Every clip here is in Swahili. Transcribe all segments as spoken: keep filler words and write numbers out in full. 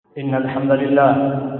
إن الحمد لله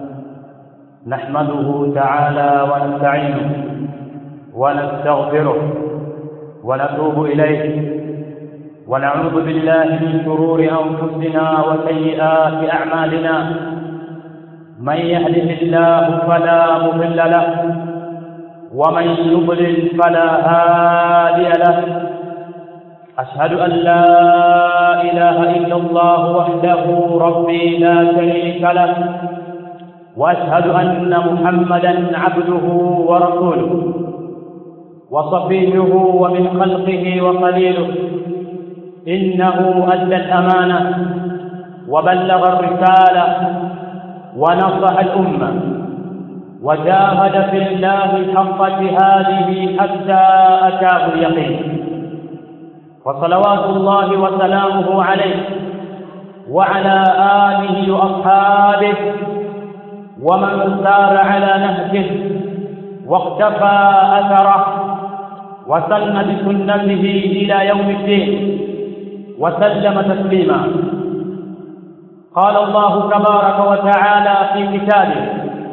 نحمده تعالى ونستعينه ونستغفره ونتوب إليه ونعوذ بالله من شرور أنفسنا وسيئات أعمالنا. من يهده الله فلا مضل له ومن يضلل فلا هادي له. أشهد أن لا إله إلا الله وحده ربي لا شريك له، وأشهد أن محمدا عبده ورسوله وصفيه ومن خلقه وخليله. إنه أدى الأمانة وبلغ الرسالة ونصح الأمة وجاهد في الله حق جهاده حتى أتاه اليقين. وصلوات الله وسلامه عليه وعلى آله وأصحابه ومن سار على نهجه واقتفى أثره وسن بسنته إلى يوم الدين وسلم تسليما. قال الله تبارك وتعالى في كتابه: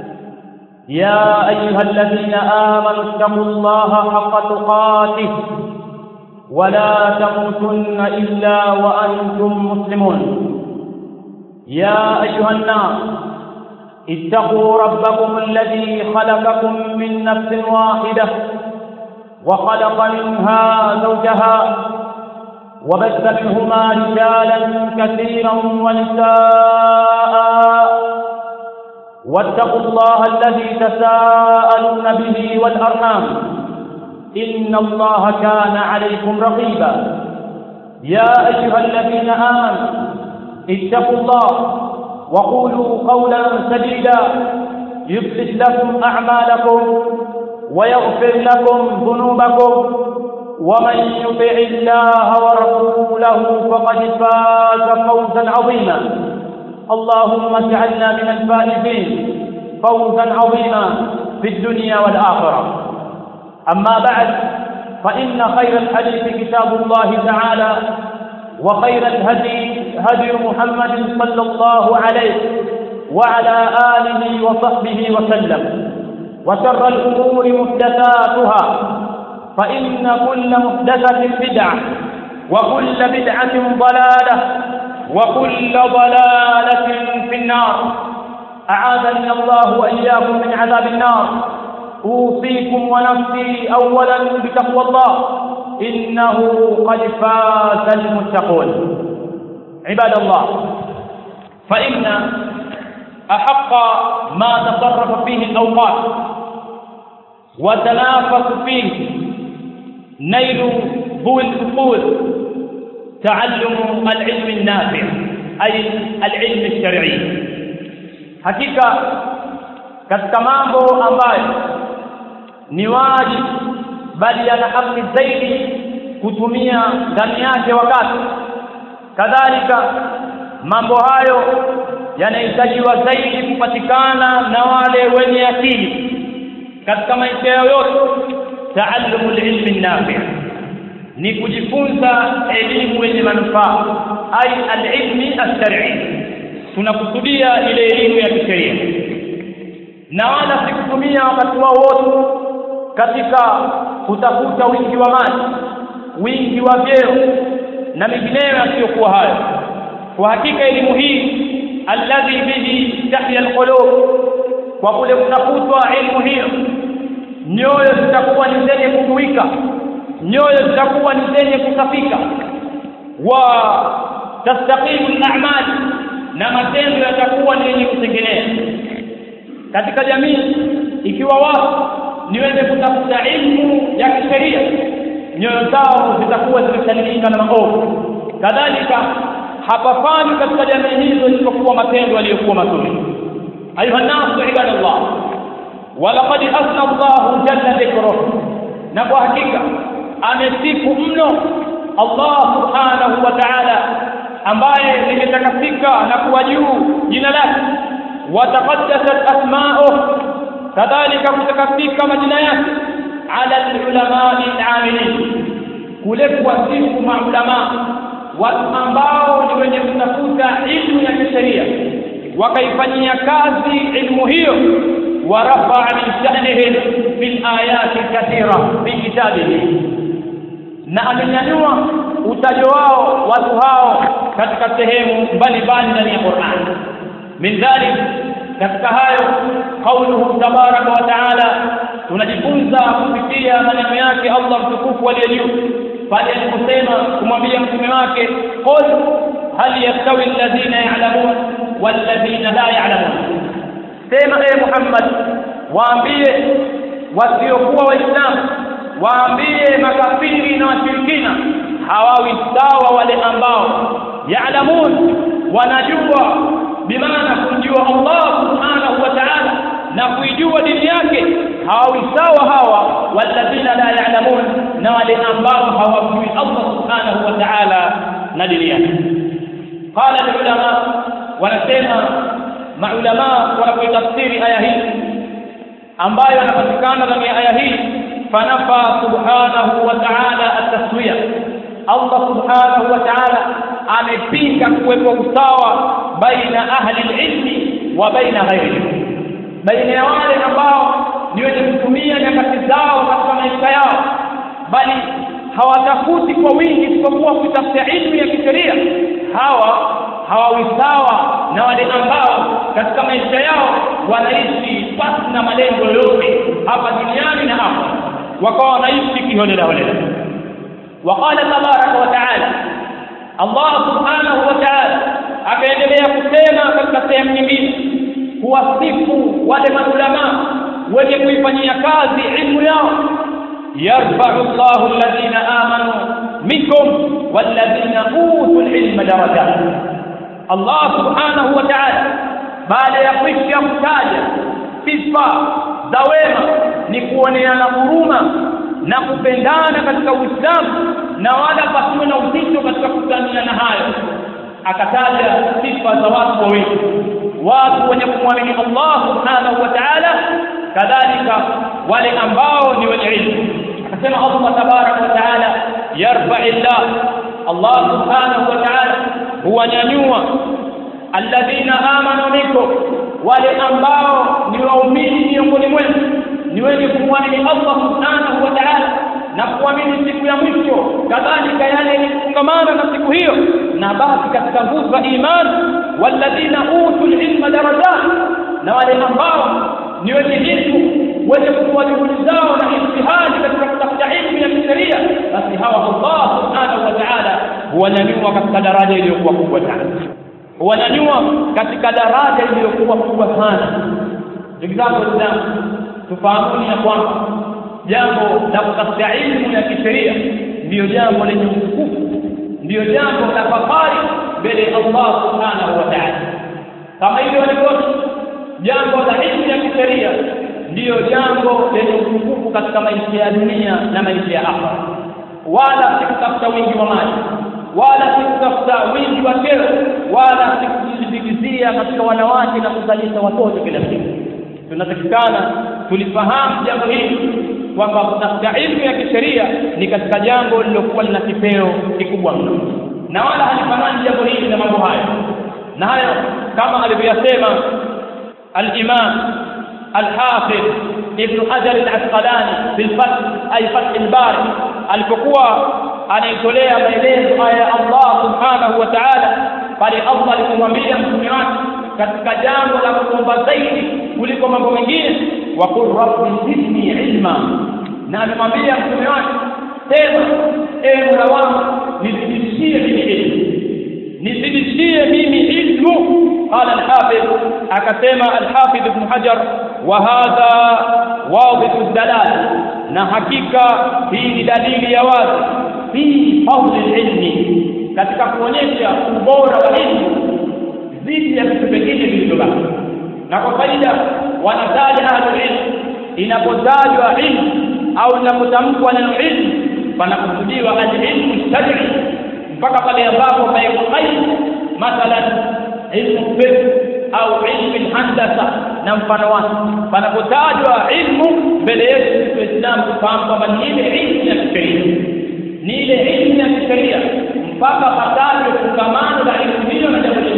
يا أيها الذين آمنوا اتقوا الله حق تقاته ولا تموتن إلا وأنتم مسلمون. يا أيها الناس اتقوا ربكم الذي خلقكم من نفس واحدة وخلق منها زوجها وبث منهما رجالا كثيرا ونساء. واتقوا الله الذي تساءلون به والأرحام إن الله كان عليكم رقيبا. يا أيها الذين آمنوا اتقوا الله وقولوا قولا سديدا يصلح لكم أعمالكم ويغفر لكم ذنوبكم، ومن يطع الله ورسوله فقد فاز فوزا عظيما. اللهم اجعلنا من الفائزين فوزا عظيما في الدنيا والآخرة. أما بعد، فإن خير الحديث كتاب الله تعالى، وخير الهدي هدي محمد صلى الله عليه وعلى آله وصحبه وسلم. وشر الأمور محدثاتها، فإن كل محدثة بدعة وكل بدعة ضلالة وكل ضلالة في النار. أعاذني الله وإياكم من عذاب النار. أوصيكم ونفسي أولا بتقوى الله، إنه قد فاز المتقون. عباد الله، فإن أحق ما تصرف فيه الأوقات وتنافس فيه نيل ذوي العقول تعلم العلم النافع، أي العلم الشرعي. hakika katika mambo ambayo ni wajibu bali yana haki zaidi kutumia ndani yake wakati, kadhalika mambo hayo yanahitajiwa zaidi kupatikana na wale wenye akili katika maisha yote. Taallumu alilmi nafi' ni kujifunza elimu yenye manufaa, ai alilmi ash-shar'i. Tunakusudia ile elimu ya kisheria, na wala sikutumia wakati wao wote katika kutafuta wingi wa mali, wingi wa vyeo na mengineyo yasiyokuwa hayo. Kwa hakika elimu hii alladhi bihi tahya alqulub, kwa kule kutafutwa elimu hiyo nyoyo zitakuwa ni zenye kukuika, nyoyo zitakuwa ni zenye kusafika, wa tastaqimu al-a'mal, na matendo yatakuwa ni yenye kutengenea katika jamii. Ikiwa watu ni wenye kutafuta elimu ya kisheria, nyoyo zao zitakuwa zimesalimika na maovu. Kadhalika hapafani katika jamii hizo isipokuwa matendo yaliyokuwa mazuri. Ayuha nasu ibadallah, walaqad asna Allahu jalla dhikruhu, na kwa hakika amesifu mno Allah subhanahu wa ta'ala ambaye limetakasika na kuwa juu jina lake, wa taqaddasat asma'uhu, kadhalika kutakasika majina yake, ala al-ulama'i al-amilin, kule kuwasifu maulama watu ambao ni wenye kutafuta elimu ya kisheria, wakaifanyia kazi ilmu hiyo, warafa'a min sha'nihim fil ayati kathira fi kitabihi, na amenyanyua utajo wao watu hao katika sehemu mbalimbali ndani ya Qur'an. Min dhalik, katika hayo qauluhu tabaraka wa taala, tunajifunza kupitia maneno yake Allah mtukufu aliyejuu pale aliposema kumwambia mtume wake, qul hal yastawi alladhina ya'lamun walladhina la ya'lamun, sema e Muhammad, waambie wasiokuwa waislamu, waambie makafiri na washirikina, hawawi sawa wale ambao ya'lamun, wanajua, bimaana kumjua Allah subhanahu wa ta'ala na kuijua dini yake, hawawi sawa hawa walladhina la ya'lamun, na wale ambao hawajui Allah subhanahu wa ta'ala na dini yake. Qala ulama, wanasema maulama wanapotafsiri aya hii ambayo inapatikana ndani ya aya hii, fanafa subhanahu wa ta'ala at-taswiya, Allah subhanahu wa ta'ala amepinga kuwepo usawa baina ahli al-ilmi wa baina ghayrihim, baina ya wale ambao ni wenye kutumia nyakati zao katika maisha yao, bali hawatafuti kwa wingi isipokuwa kutafuta ilmu ya kisheria. Hawa hawawi sawa na wale ambao katika maisha yao wanaishi pasi na malengo yote hapa duniani na hapa, wakawa wanaishi kiholela holela. Waqala tabaraka wa taala, Allah subhanahu wa ta'ala akaendelea kusema katika sehemu nyingine kuwasifu wale maulama wenye kuifanyia kazi ilmu yao, yarfa'u Allahu alladhina amanu minkum walladhina utul ilma darajat. Allah subhanahu wa ta'ala baada ya kuisha kutaja sifa za wema ni kuoneana huruma na kupendana katika Uislamu, na wala pasiwe na uzito katika kutaniana hayo, akataja sifa za watu wawili, watu wenye kumwamini Allah subhanahu wa ta'ala, kadhalika wale ambao ni wenye ilmu. Akasema Allah tabaraka wa ta'ala, yarfa'illah, Allah subhanahu wa ta'ala huwanyanyua alladhina amanu minkum, wale ambao ni waumini miongoni mwenu, ni wenye kumwamini Allah subhanahu wa ta'ala na kuamini siku ya mwisho, kadhalika yale yenye kufungamana na siku hiyo, na basi katika nguzo za imani, walladhina utul ilma darajat, na wale ambao ni wenye ilmu, wenye kutoa juhudi zao na ijtihadi katika kutafuta ilmu ya kisheria, basi hawa Allah subhanahu wa ta'ala huwanyanyua katika daraja iliyokuwa kubwa sana, huwanyanyua katika daraja iliyokuwa kubwa sana. Ndugu zangu Waislamu, tufahamuni ya kwamba jambo la kutafuta ilmu ya kisheria ndiyo jambo lenye utukufu, ndiyo jambo la fahari mbele ya Allah subhanahu wa ta'ala. Kama hivyo walivyo jambo la ilmu ya kisheria ndiyo jambo lenye utukufu katika maisha ya dunia na maisha ya akhera, wala si kutafuta wingi wa mali, wala si kutafuta wingi wa cheo, wala si kujibizia katika wanawake na kuzalisha watoto kila siku. Tunatakikana tulifahamu jambo hili kwamba kutafuta ilmu ya kisheria ni katika jambo lilokuwa lina kipeo kikubwa mno, na wala halifanani jambo hili na mambo hayo. Na hayo kama alivyosema al-Imam al-Hafidh Ibn Hajar al-Asqalani fil Fath ay Fath al-Bari, alipokuwa anaitolea maelezo aya Allah subhanahu wa ta'ala pale Allah alipomwambia mtume wake katika jambo la kuomba zaidi kuliko mambo mengine, wa qur rabbi zidni ilma, na amemwambia mtume wake, sema e Mola wangu nizidishie mimi ilmu, nizidishie mimi ilmu. Qala al-Hafidh, akasema al-Hafidh Ibn Hajar, wa hadha wadhihu dalal, na hakika hii ni dalili ya wazi fi fadli ilmi, katika kuonyesha ubora wa ilmu dhidi ya vitu vingine vilivyobaki. Na kwa faida wanataja ahlul ilm, inapotajwa ilmu au inapotamkwa neno ilmu panakusudiwa al-ilmu shar'i, mpaka pale ambapo paiko qaid, mathalan ilmu fiqh au ilmu handasa na mfano wake. Panapotajwa ilmu mbele yetu Waislamu tufahamu kwamba ni ile ilmu ya kisheria, ni ile ilmu ya kisheria, mpaka patajwe fungamano la ilmu hiyo na jambo lingine,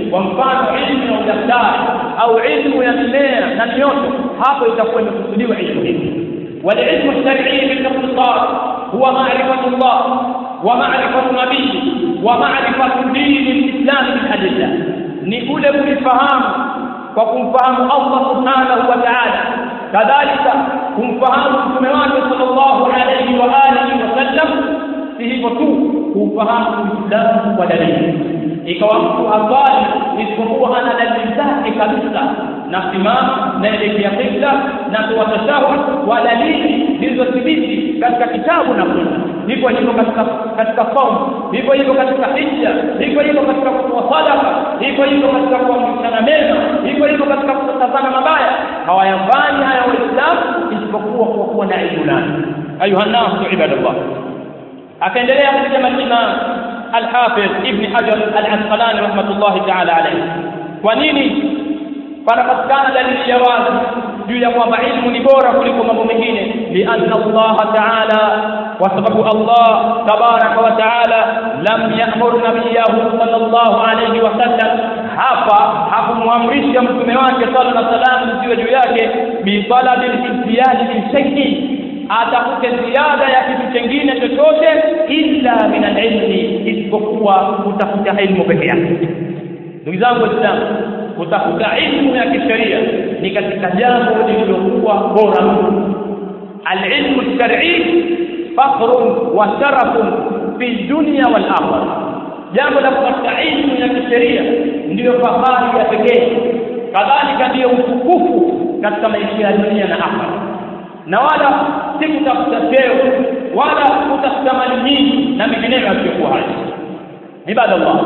kwa mfano ilmu ya udaktari au ilmu ya mimea na mioto, hapo itakuwa imekusudiwa ilmu hii. والعلم الشرعي بالاختصار هو معرفة الله ومعرفة نبيه ومعرفة دين الإسلام بالأدلة. نقول بفهم وكنفهم الله سبحانه وتعالى، كذلك كنفهم سبحانه صلى الله عليه وآله وسلم فيه فتوه كنفهم الإسلام ودليل. ikawa mtu habari isipokuwa ana dalili zake kabisa na simama na elekea qibla na tuwatashahud wa dalili zilizothibiti katika kitabu na sunna. Hivyo hivyo katika katika saum, hivyo hivyo katika hija, hivyo hivyo katika kutoa sadaqa, hivyo hivyo katika kuamrisha mema, hivyo hivyo katika kutazama mabaya. Hawayafanyi haya Waislamu isipokuwa kwa kuwa na ilmu nani. Ayuha nasu ibadallah. Akaendelea kusema Imam الحافظ ابن حجر العسقلاني رحمة الله تعالى عليه. ونيني فنقصكان دليل جواز juu ya kwamba ilmu ni bora kuliko mambo mengine, lianna Allah ta'ala, wa sababu Allah tabaraka wa ta'ala lam ya'mur nabiyahu sallallahu alayhi wa sallam, hapa hakumwamrisha mtume wake sallallahu alayhi wa sallam juu juu yake bi talabil ihtiyaj min shay'in, atafute ziada ya kitu kingine chochote illa min al-ilmi, isipokuwa kutafuta ilmu pekee yake. Ndugu zangu Waislamu, kutafuta ilmu ya kisheria ni katika jambo lililokuwa bora mno. Al-ilmu al-shar'i fakhrun wa sharafun fi dunya wal akhirah. Jambo la kutafuta ilmu ya kisheria ndio fahari ya pekee, kadhalika ndio utukufu katika maisha ya dunia na akhirah. Na wala si kutafuta cheo wala kutafuta mali nyingi na mengineyo yasiyokuwa hayo. Ibadallah,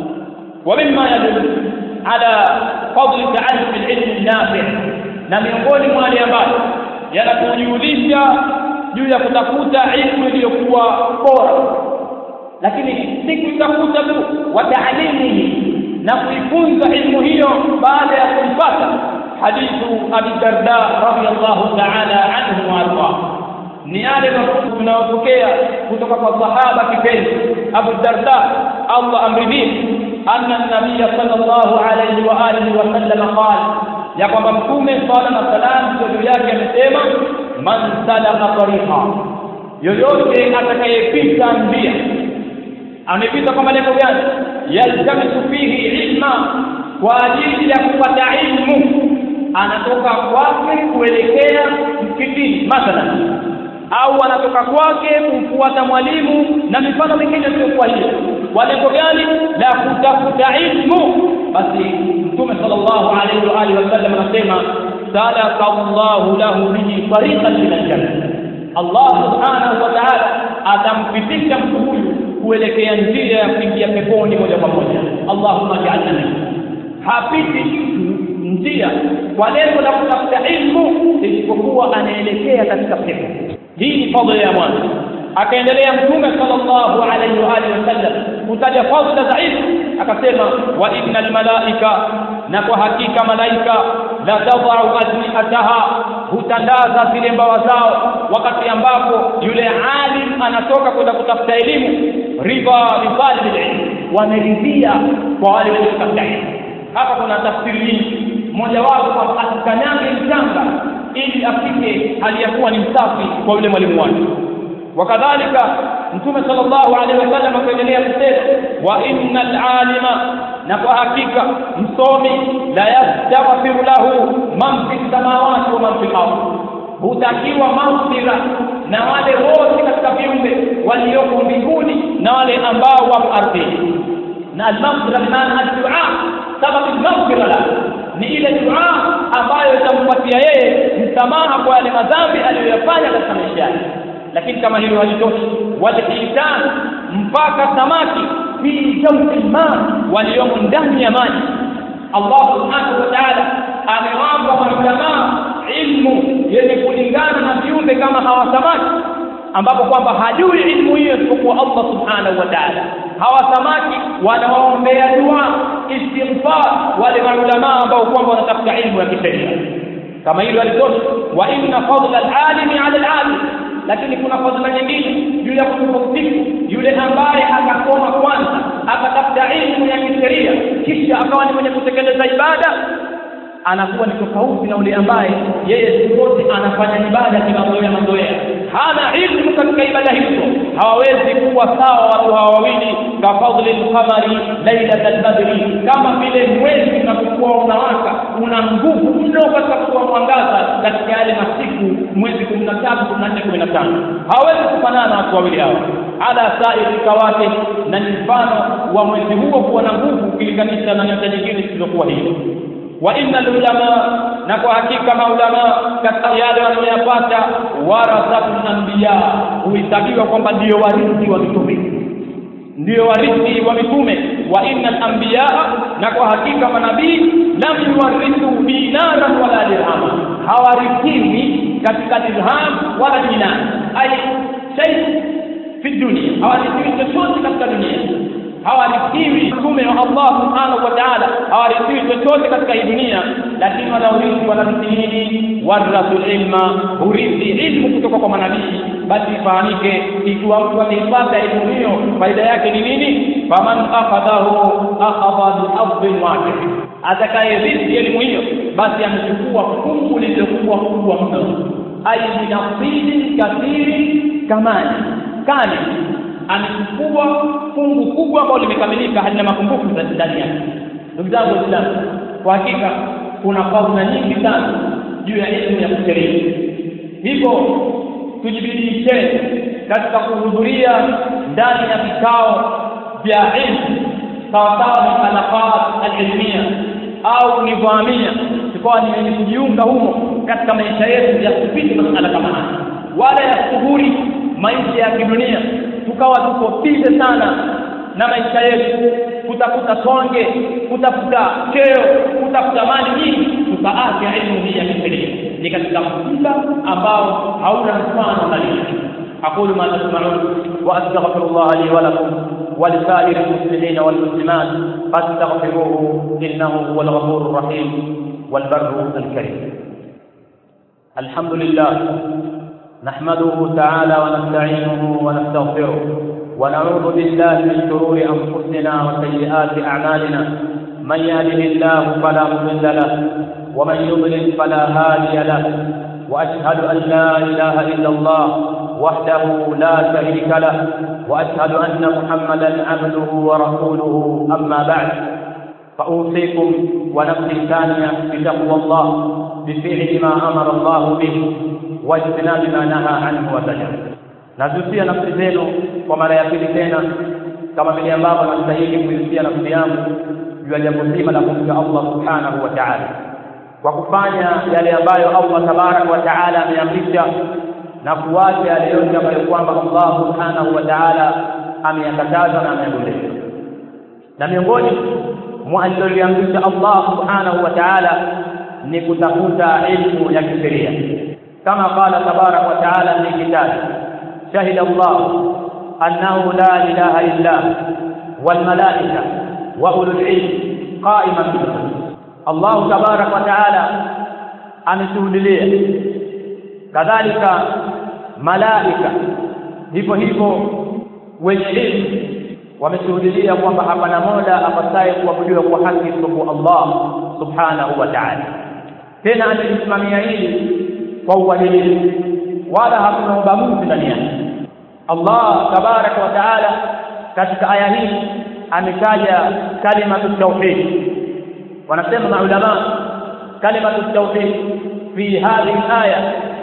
wa mimma yadullu ala fadli ta'allum al-ilm an-nafi', na miongoni mwa wale ambao yanakujulisha juu ya kutafuta ilmu iliyokuwa bora, lakini si kutafuta tu wa ta'limihi, na kuifunza ilmu hiyo baada ya kuipata. Hadithu Abi Darda radhiyallahu ta'ala anhu wa arda, ni yale tunayopokea kutoka kwa sahaba kipenzi Abu Darda, Allah amridhie, anna an-nabiy sallallahu alayhi wa alihi wa sallam qala, ya kwamba mtume sallallahu alayhi wa sallam juu yake amesema, man salaka tariqa, yoyote atakayepita njia, amepita kwa malengo gani? Yaltamisu fihi ilma, kwa ajili ya kupata ilmu, anatoka kwake kuelekea msikitini mathalan, au anatoka kwake kumfuata mwalimu na mifano mingine sio kwa hiyo, kwa lengo gani? La kutafuta ilmu. Basi Mtume sallallahu alayhi wa alihi wasallam anasema, salaka Allahu lahu bihi tariqan ila al-jannah, Allah subhanahu wa ta'ala atampitisha mtu huyu kuelekea njia ya kuingia peponi moja kwa moja. Allahumma ja'alna minhu. Hapiti mtu njia kwa lengo la kutafuta ilmu isipokuwa anaelekea katika pepo. Hii ni fadhila ya mwanzo. Akaendelea Mtume sallallahu alayhi wa alihi wasallam kutaja fadhila za ilmu, akasema, wa innal malaika, na kwa hakika malaika, la tadha'u ajnihataha, hutandaza zile mbawa zao wakati ambapo yule alim anatoka kwenda kutafuta elimu, ridha bi talibil ilm, wameridhia kwa wale wanaotafuta elimu. Hapa kuna tafsiri nyingi, mmoja wapo kwa asikanyange mchanga ili afike aliyakuwa ni msafi kwa yule mwalimu wake. Wakadhalika Mtume sallallahu alaihi wasallam akaendelea kusema, wa innal alima, na kwa hakika msomi, la yastaghfiru lahu man fi samawati wa man fi al-ardh, hutakiwa maghfira na wale wote katika viumbe walioko mbinguni na wale ambao wapo ardhini. Na al-maghfira maana ad-du'a, sababu al-maghfira la ni ile dua ambayo itampatia yeye msamaha kwa yale madhambi aliyoyafanya katika maisha yake. Lakini kama hilo halitoshi, wale ihsan, mpaka samaki fi jawfil ma, waliomo ndani ya maji. Allah subhanahu wa ta'ala amewapa maulama ilmu yenye kulingana na viumbe kama hawa samaki, ambapo kwamba hajui ilmu hiyo isipokuwa Allah subhanahu wa ta'ala. Hawa samaki wanaombea dua istighfar wale maulama ambao kwamba wanatafuta ilmu ya kisheria. Kama hilo halitoshi, wa inna fadla al-alimi 'ala al-'alim, lakini kuna fadhila nyingine juu ya kutofautisha yule ambaye akasoma kwanza akatafuta elimu ya kisheria kisha akawa ni mwenye kutekeleza ibada, anakuwa ni tofauti na yule ambaye yeye sote anafanya ibada kimazoea mazoea, hana ilmu katika ibada hizo. Hawawezi kuwa sawa watu hawa wawili, kafadhli al-qamari lailatal badri, kama vile mwezi unapokuwa unawaka una nguvu mno katika kutoa mwangaza katika yale masiku mwezi kumi na tatu, kumi na nne, kumi na tano. Hawawezi kufanana watu wawili hawa ala sairi kawake, na ni mfano wa mwezi huo kuwa na nguvu ukilinganisha na nyota nyingine zilizokuwa hizo. Wa inna ulama, na kwa hakika maulama katika yale wanayopata warathatul anbiya, huhesabiwa kwamba ndio warithi wa mitume, ndio warithi wa mitume. Wa innal anbiya, na kwa hakika manabii lam yuwarithu dinaran wala dirhama, hawarithiwi katika dirham wala dinar, ay shay fi dunia, hawarithiwi chochote katika dunia. Hawarithiwi mtume wa Allah subhanahu wa ta'ala, hawarithiwi chochote katika hii dunia, lakini wanaurithi wanarithi nini? Warathul ilma, hurithi ilmu kutoka kwa manabii. Basi fahamike, ikiwa mtu ameipata elimu hiyo, faida yake ni nini? Faman akhadahu akhadha bi-hadhin wahid, atakayerithi elimu hiyo basi amechukua fungu lililokuwa kubwa mno, ay binafsi kathiri kamani kani, amechukua fungu kubwa ambalo limekamilika halina mapungufu ndani yake. Ndugu zangu Waislamu, kwa hakika kuna fadhila nyingi sana juu ya elimu ya kisheria, hivyo tujibidishe katika kuhudhuria ndani ya vikao vya elimu sawa sawa na halaqat al-ilmiya au nidhamia, tukawa ni wenye kujiunga humo katika maisha yetu ya kupita masala kama haya, wala ya kuhuri maisha ya kidunia tukawa tuko bize sana na maisha yetu, kutafuta tonge, kutafuta cheo, kutafuta mali nyingi, tukaacha elimu hii ya kisheria. Ni katika msiba ambao hauna mfano ndani. aqulu ma tasma'un wa astaghfirullah li wa lakum wa li sa'iril muslimina wal muslimat fastaghfiruhu innahu huwal ghafurur rahim wal barrul karim. Alhamdulillah نحمده تعالى ونستعينه ونستغفره ونعوذ بالله من شرور أنفسنا وسيئات أعمالنا. من يهده الله فلا مضل له ومن يضلل فلا هادي له، وأشهد أن لا إله إلا الله وحده لا شريك له، وأشهد أن محمدا عبده ورسوله. أما بعد، فأوصيكم ونفسي ثانية بتقوى الله بفعل ما أمر الله به واجتناب ما نهى عنه وزجر. Nazusia nafsi zenu kwa mara ya pili tena, kama vile ambavyo nastahili kuihusia nafsi yangu juu ya jambo zima la kumcha Allah subhanahu wa ta'ala, kwa kufanya yale ambayo Allah tabaraka wa ta'ala ameamrisha na kuacha yale yote ambayo kwamba Allah subhanahu wa ta'ala ameyakataza na ameyaondosha. Na miongoni mwa aliyoamrisha Allah subhanahu wa ta'ala ni kutafuta elimu ya kisheria, كما قال تبارك وتعالى في كتابه: شهد الله أنه لا إله إلا والملائكة وأولو العلم قائما بالقسط. الله تبارك وتعالى ameshuhudia, kadhalika malaika hivyo hivyo wenye elimu wameshuhudia kwamba hapana mola apasaye kuabudiwa kwa haki isipokuwa Allah subhanahu wa ta'ala. Tena alisimamia hili kwa uadilifu, wala hakuna ubaguzi ndani yake. Allah tabaraka wa taala katika aya hii ametaja kalimatu tauhid. Wanasema maulama kalimatu tauhid fi hadhihi aya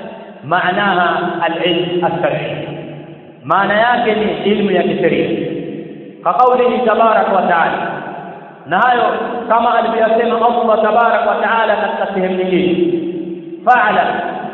maanaha al-ilm al-shar'i, maana yake ni ilmu ya kisheria, kwa kauli tabaraka wa taala. Na hayo kama alivyosema Allah tabaraka wa taala katika sehemu nyingine: fa'ala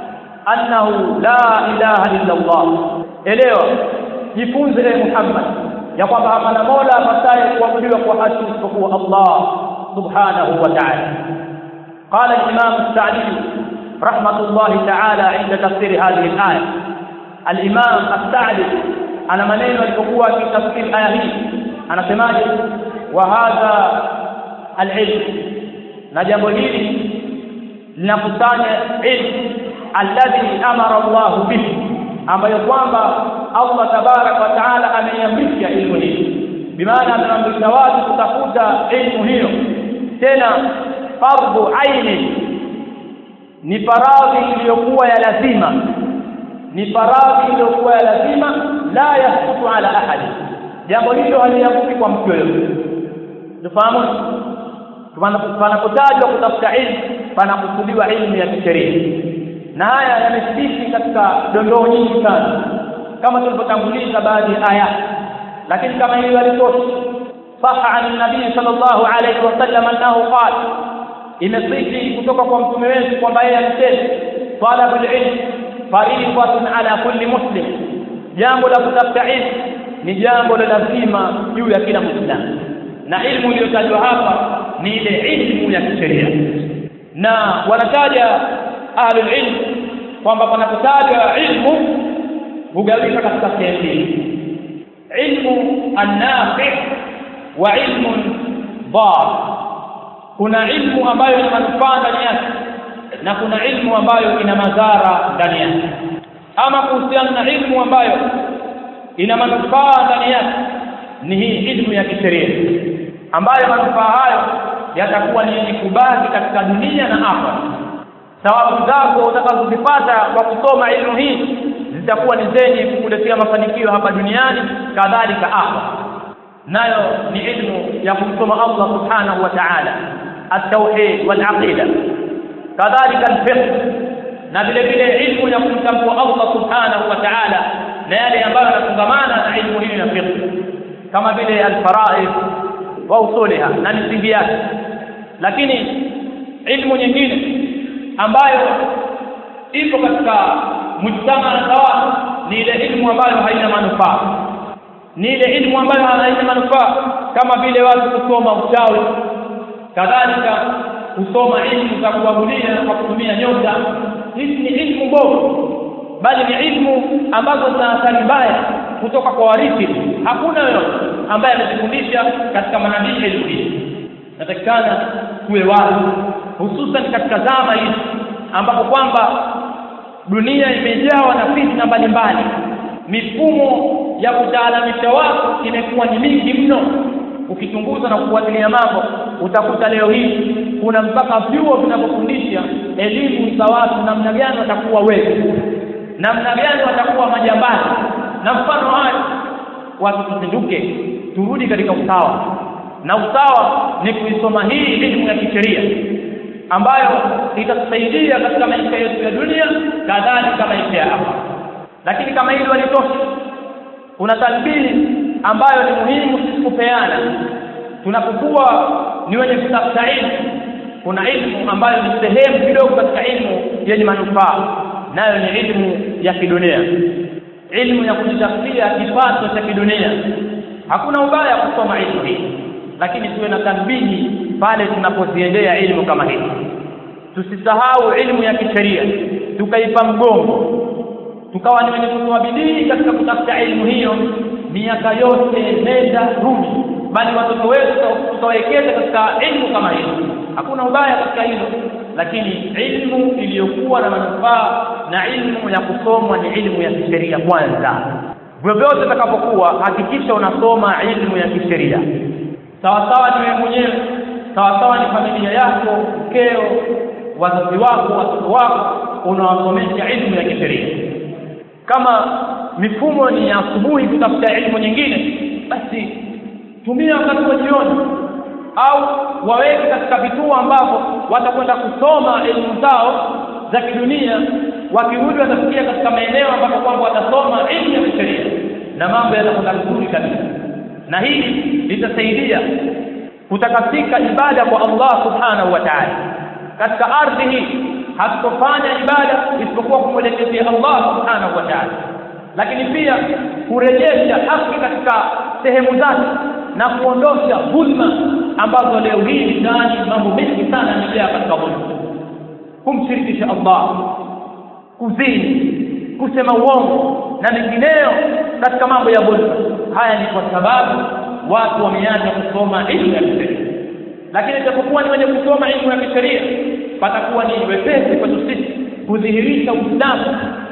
annahu la ilaha illa Allah. Elewa, jifunze e Muhammad ya kwamba hapana mola apasaye kuabudiwa kwa haki isipokuwa Allah subhanahu wa ta'ala. Qala al-Imam as-Sa'di rahmatullahi ta'ala inda tafsir hadhihi al-aya. Al-Imam as-Sa'di ana maneno alipokuwa akitafsiri aya hii anasemaje: wa hadha al-ilm, na jambo hili linakusanya ilmu alladhi amara Allah bihi, ambayo kwamba Allah tabarak wa taala ameiamrisha ilmu hii. Bimaana ameamrisha watu kutafuta ilmu hiyo, tena fardhu aini, ni faradhi iliyokuwa ya lazima, ni faradhi iliyokuwa ya lazima, la yasqutu ala ahadi. Jambo hilo halianguki kwa mtu yoyote. Tufahamu panapotajwa kutafuta ilmu panakusudiwa ilmu ya kisheria, na haya yamethibiti katika dondoo nyingi sana kama tulivyotanguliza baadhi ya aya. Lakini kama hili walitoshi, saha an nabii sallallahu alayhi wasallam annahu qala, imesihi kutoka kwa mtume wetu kwamba yeye alisema talabul ilm fariidatun ala kulli muslim, jambo la kutafuta ilmu ni jambo la lazima juu ya kila Muislamu. Na ilmu iliyotajwa hapa ni ile ilmu ya kisheria, na wanataja ahlul ilm kwamba panapotajwa ilmu hugawika katika sehemu mbili: ilmu an-nafi' wa ilmu dhar. Kuna ilmu ambayo ina manufaa ndani yake na kuna ilmu ambayo ina madhara ndani yake. Ama kuhusiana na ilmu ambayo ina manufaa ndani yake ni hii ilmu ya kisheria, ambayo manufaa hayo yatakuwa ni yenye kubaki katika dunia na akhera. Thawabu zako utakazozipata kwa kusoma ilmu hii zitakuwa ni zenye kukuletea mafanikio hapa duniani kadhalika akhera. Nayo ni ilmu ya kumsoma Allah subhanahu wa ta'ala, at-tauhid wal aqida, kadhalika al-fiqh, na vile vile ilmu ya kumtambua Allah subhanahu wa ta'ala na yale ambayo yanafungamana na ilmu hii ya fiqh, kama vile al-fara'id wa usuliha na misingi yake. Lakini ilmu nyingine ambayo ipo katika mujtama na sawa ni ile ilmu ambayo haina manufaa, ni ile ilmu ambayo haina manufaa, kama vile watu kusoma uchawi, kadhalika kusoma ilmu za kuabudia kwa kutumia nyota. Hizi ni ilmu bora, bali ni ilmu ambazo zina athari mbaya kutoka kwa warithi. Hakuna yoyote ambaye amejifundisha katika manabii ilmu hii. Natakikana tuwe wazi, hususan katika zama hizi ambapo kwamba dunia imejawa na fitna mbalimbali. Mifumo ya kutaalamisha watu imekuwa ni mingi mno. Ukichunguza na kufuatilia mambo utakuta leo hii kuna mpaka vyuo vinavyofundisha elimu za watu, namna gani watakuwa wewe, namna gani watakuwa majambazi na mfano hayo. Watu tuzinduke, turudi katika usawa, na usawa ni kuisoma hii elimu ya kisheria ambayo itatusaidia katika maisha yetu ya dunia kadhalika maisha ya akhera. Lakini kama hili walitosha, kuna tanbih ambayo ni muhimu sisi kupeana tunapokuwa ni wenye kutafuta ilmu. Kuna ilmu ambayo ni sehemu kidogo katika ilmu yenye manufaa, nayo ni ilmu ya kidunia, ilmu ya kujitafutia kipato cha kidunia. Hakuna ubaya kusoma ilmu hii, lakini tuwe na tanbihi pale tunapoziendea ilmu kama hii. Tusisahau ilmu ya kisheria tukaipa mgongo, tukawa ni wenye kutoa bidii katika kutafuta ilmu hiyo miaka yote nenda rudi, bali watoto wetu tutawekeza katika ilmu kama hiyo. Hakuna ubaya katika hilo, lakini ilmu iliyokuwa na manufaa na ilmu ya kusomwa ni ilmu ya kisheria kwanza. Vyovyote utakapokuwa, hakikisha unasoma ilmu ya kisheria. Sawa sawa ni wewe mwenyewe, sawa sawa ni familia yako, mkeo, wazazi wako, watoto wako, unawasomesha ilmu ya kisheria. Kama mifumo ni ya asubuhi kutafuta ilmu nyingine, basi tumia wakati wa jioni, au waweke katika vituo ambavyo watakwenda kusoma elimu zao za kidunia. Wakirudi watafikia katika maeneo ambapo kwamba watasoma elimu ya kisheria na mambo yatakwenda vizuri kabisa. Na hili litasaidia kutakasika ibada kwa Allah subhanahu wa ta'ala. Katika ardhi hii hatutofanya ibada isipokuwa kumwelekea Allah subhanahu wa ta'ala, lakini pia kurejesha haki katika sehemu zake na kuondosha dhulma ambazo leo hii ndani mambo mengi sana yamejaa katika dhulma: kumshirikisha Allah, kuzini, kusema uongo na mengineyo katika mambo ya dhulma. Haya ni kwa sababu watu wameanza kusoma elimu ya kisheria. Lakini itakapokuwa ni wenye kusoma elimu ya kisheria, patakuwa ni wepesi kwa sisi kudhihirisha Uislamu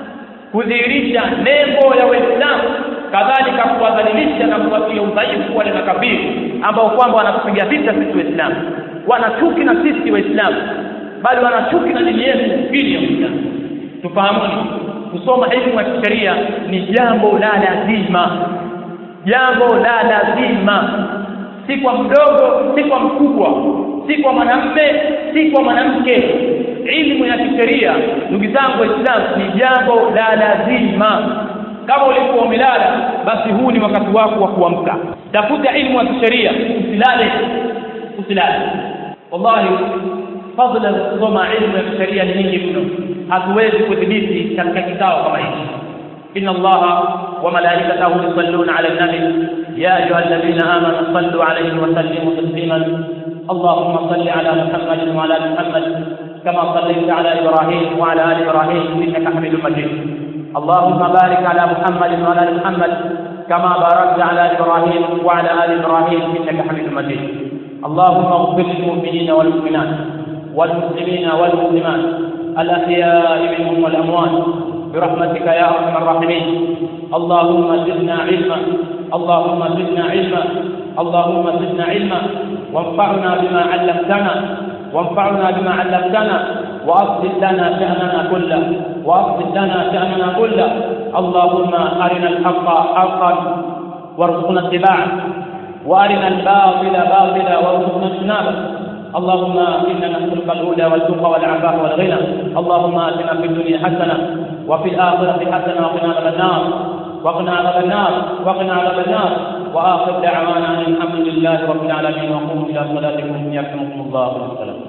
kudhihirisha nembo ya Uislamu, kadhalika kuwadhalilisha na kuwatia udhaifu wale makafiri ambao kwamba wanatupiga vita sisi Waislamu, wanachuki na sisi Waislamu, bali wanachuki na dini yetu dini ya Uislamu. Tufahamuni, kusoma elimu ya kisheria ni jambo la lazima, jambo la lazima, si kwa mdogo, si kwa mkubwa, si kwa mwanamume, si kwa mwanamke. Elimu ya kisheria ndugu zangu Waislamu ni jambo la lazima. Kama ulikuwa umelala, basi huu ni wakati wako wa kuamka. Tafuta elimu ya kisheria, usilale, usilale. Wallahi fadhila za kusoma elimu ya kisheria ni nyingi mno, hatuwezi kudhibiti katika kikao kama hiki. inna Allaha wa malaikatahu yusalluna ala an-nabi ya ayyuhalladhina amanu sallu alayhi wa sallimu tasliman. Allahumma salli ala Muhammadin wa ala Muhammad kama sallaita ala Ibrahim wa ala ali Ibrahim innaka Hamidum Majid. اللهم بارك على محمد وعلى ال محمد كما باركت على ابراهيم وعلى ال ابراهيم انك حميد مجيد. اللهم اغفر للمؤمنين والمؤمنات والمسلمين والمسلمات الاحياء منهم والاموات برحمتك يا ارحم الراحمين. اللهم زدنا علما، اللهم زدنا علما، اللهم زدنا علما، وانفعنا بما علمتنا، وانفعنا بما علمتنا، واصلح لنا شأننا كله، واصلح لنا شأننا كله. اللهم أرنا الحق حقا وارزقنا اتباعه، وأرنا الباطل باطلا وارزقنا اجتنابه. اللهم إنا نسألك الهدى والتقى والعفاف والغنى. اللهم آتنا في الدنيا حسنة وفي الآخرة حسنة وقنا عذاب النار، وقنا عذاب النار، وقنا عذاب النار. وآخر دعوانا الحمد لله رب العالمين، وقوموا إلى صلاتكم يرحمكم الله. والسلام.